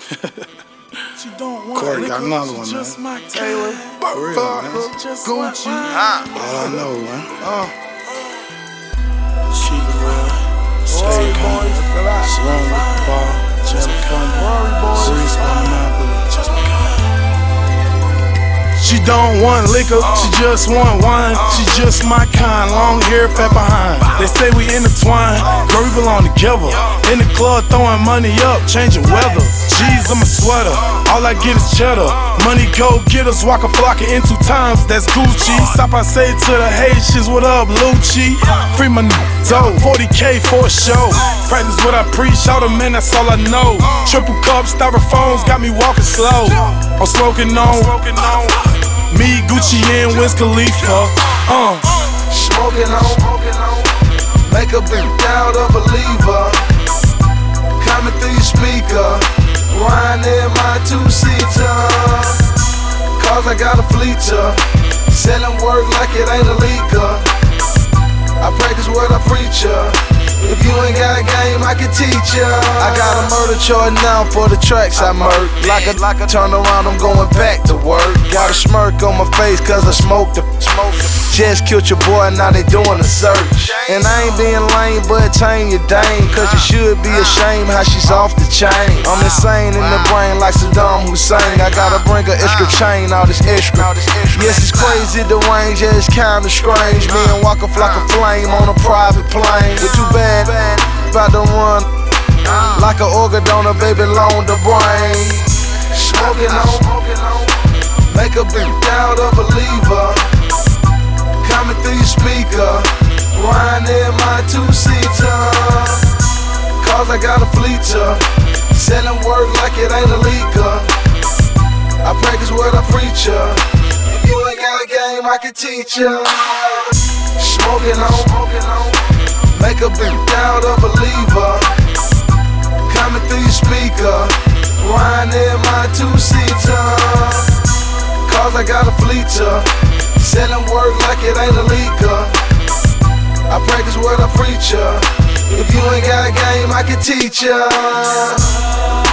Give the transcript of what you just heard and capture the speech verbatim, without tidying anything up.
Corey got another one, man. Taylor, For real, man. Gucci. All I know, man. Uh, She the real. Stay calm. Run with the ball. Just fun. Breeze for Monopoly. She don't want liquor, she just want wine. She just my kind, long hair, fat behind. They say we intertwined, girl, we belong together. In the club, throwing money up, changing weather. G's, I'm a sweater, all I get is cheddar. Money go get us, walk a flocker in two times, that's Gucci. Stop, I say to the Haitians, what up, Lucci? Free my dough, forty K for a show. Practice what I preach, all the men, that's all I know. Triple cup, styrofoams, got me walking slow. I'm smoking on. Me, Gucci, and Wiz Khalifa. Uh. Smoking on, make a big doubt a believer. Coming through your speaker, riding my two-seater. Cause I got a fleeter, selling work like it ain't illegal. I practice what I preach ya. If you ain't got a game, I can teach ya. I got a murder charge now for the tracks I murk. Like a, like a turn around, I'm going back to work. Got a smirk on my face cause I smoked the smoke. Just killed your boy, now they doing a search. And I ain't being lame, but tame your dame. Cause you should be ashamed how she's off the chain. I'm insane in the brain like Saddam Hussein. I gotta bring a extra chain, all this extra. Yes, it's crazy, the range, yeah, it's kinda strange. Me and walk off like a flame on a private plane. But you bad, about to run like an organ donor, baby, loan the brain. Smoking on, make a big doubt a believer. Coming through your speaker, riding my two-seater. Cause I got a fleeter, selling work like it ain't illegal. I practice what I preach ya. If you ain't got a game, I can teach ya. Smoking on, make a big doubt a believer. Coming through your speaker, riding my two-seater. Cause I got a fleeter, selling work like it ain't illegal. I practice what I preach ya. If you ain't got a game, I can teach ya.